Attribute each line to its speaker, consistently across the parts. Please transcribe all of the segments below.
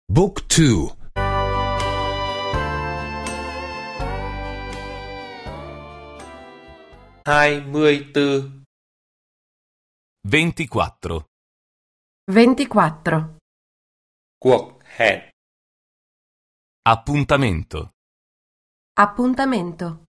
Speaker 1: Book 2.
Speaker 2: 24.
Speaker 3: 24.
Speaker 4: 24.
Speaker 2: Cuộc hẹn.
Speaker 3: Appuntamento.
Speaker 4: Appuntamento.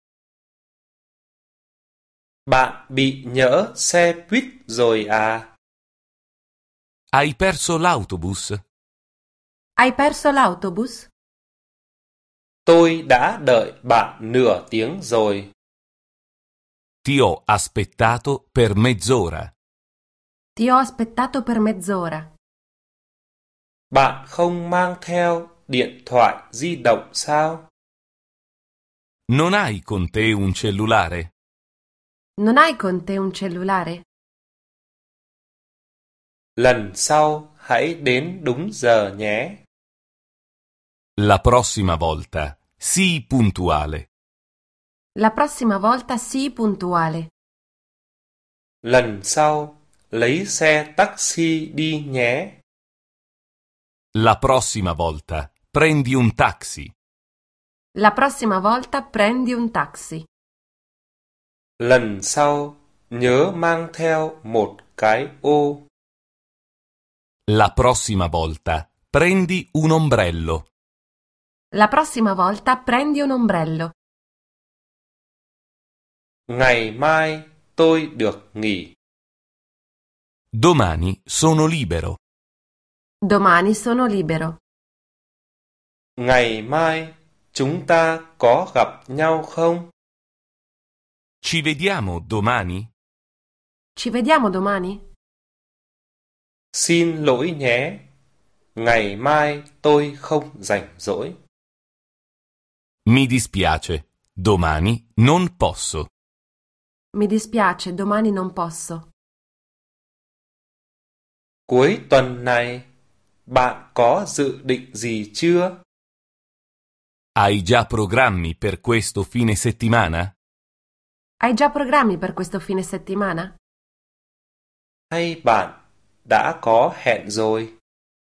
Speaker 2: Bạn bị nhỡ xe buýt rồi à?
Speaker 3: Hai perso l'autobus?
Speaker 4: Hai perso l'autobus?
Speaker 2: Tôi đã đợi bạn nửa tiếng rồi.
Speaker 3: Ti ho aspettato per mezz'ora.
Speaker 4: Ti ho aspettato per mezz'ora.
Speaker 2: Bạn không mang theo điện thoại di động sao?
Speaker 3: Non hai con te un cellulare?
Speaker 4: Non hai con te un cellulare?
Speaker 2: Lần sau hãy đến đúng giờ nhé.
Speaker 3: La prossima volta, sii puntuale.
Speaker 4: La prossima volta sii puntuale.
Speaker 2: Lần sau lấy xe taxi đi nhé.
Speaker 3: La prossima volta, prendi un taxi.
Speaker 4: La prossima volta prendi un taxi.
Speaker 2: Lần sau nhớ mang theo một cái ô.
Speaker 3: La prossima volta, prendi un ombrello.
Speaker 4: La prossima volta prendi un ombrello.
Speaker 2: Ngày mai tôi được nghỉ.
Speaker 3: Domani sono libero.
Speaker 4: Domani sono libero.
Speaker 2: Ngày mai chúng ta có gặp nhau không?
Speaker 3: Ci vediamo domani?
Speaker 4: Ci vediamo domani?
Speaker 2: Xin lỗi nhé. Ngày mai tôi không rảnh rỗi.
Speaker 3: Mi dispiace, domani non posso.
Speaker 4: Mi dispiace, domani non posso.
Speaker 2: Cuối tuần này, bạn có dự định gì chưa?
Speaker 3: Hai già programmi per questo fine settimana?
Speaker 4: Hai già programmi per questo fine settimana?
Speaker 2: Hay bạn đã có hẹn rồi?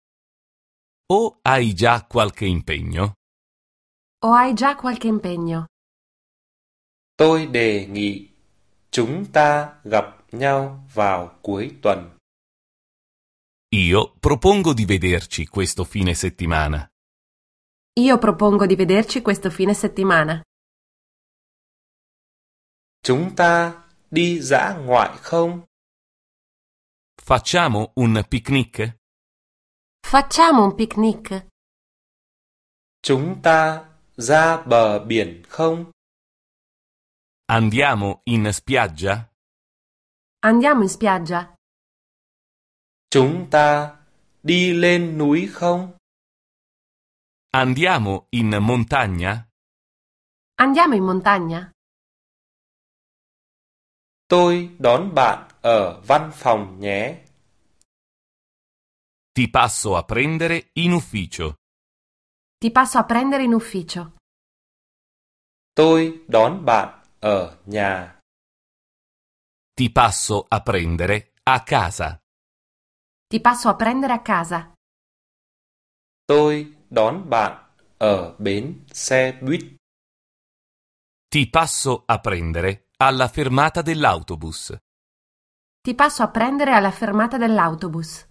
Speaker 3: O hai già qualche impegno?
Speaker 4: O hai già qualche impegno?
Speaker 2: Tôi đề nghị chúng ta gặp nhau vào cuối tuần.
Speaker 3: Io propongo di vederci questo fine settimana.
Speaker 4: Io propongo di vederci questo fine settimana.
Speaker 2: Chúng ta đi dã ngoại không?
Speaker 3: Facciamo un picnic?
Speaker 4: Facciamo un picnic?
Speaker 2: Chúng ta ra bờ biển không?
Speaker 3: Andiamo in spiaggia?
Speaker 4: Andiamo in spiaggia?
Speaker 2: Chúng ta đi lên núi không?
Speaker 3: Andiamo in montagna?
Speaker 4: Andiamo in montagna?
Speaker 2: Tôi đón bạn ở văn phòng nhé.
Speaker 3: Ti passo a prendere in ufficio.
Speaker 4: Ti passo a prendere in ufficio.
Speaker 2: Tôi đón bạn ở nhà.
Speaker 3: Ti passo a prendere a casa.
Speaker 4: Ti passo a prendere a casa.
Speaker 2: Tôi đón bạn ở bến xe buýt.
Speaker 3: Ti passo a prendere alla fermata dell'autobus.
Speaker 4: Ti passo a prendere alla fermata dell'autobus.